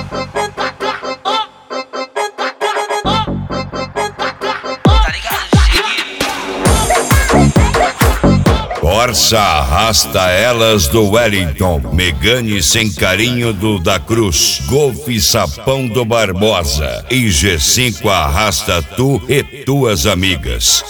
Corsa arrasta elas do Wellington, Megane sem carinho do da Cruz, Golf Sapão do Barbosa e G5 arrasta tu e tuas amigas.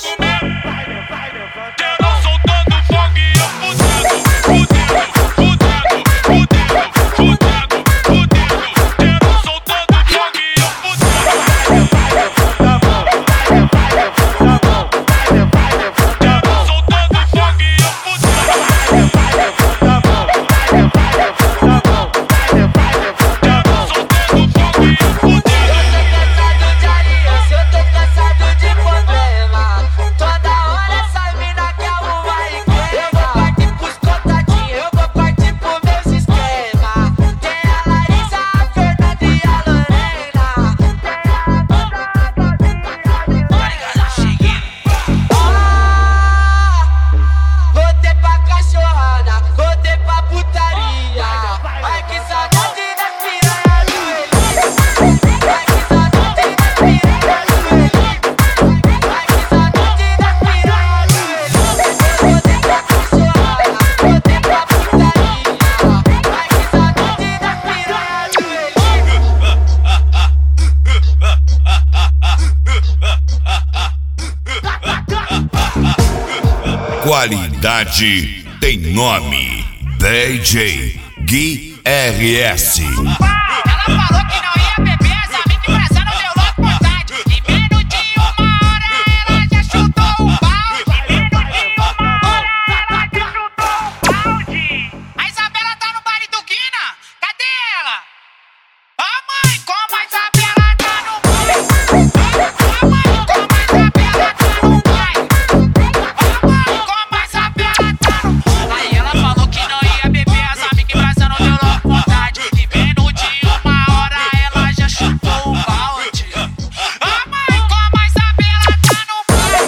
Qualidade tem nome. DJ Gui RS. Ela falou que não ia beber, as amigas emprestando meu louco vontade. Em menos de 1 hora ela já chutou o balde. Em menos de 1 hora ela já chutou o balde. A Isabela tá no baile do Guina, cadê ela? Ó mãe, como a Isabela tá no baile. Ó mãe, como a Isabela tá no baile. Ó mãe, como a Isabela tá no baile. Aí ela falou que não ia beber, as amigas emprestando meu louco vontade. Em menos de 1 hora ela já chutou o balde. Ó mãe, como a Isabela tá no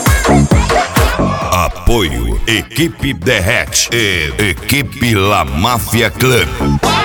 baile. Apoio Equipe Derrete e Equipe La Máfia Clan.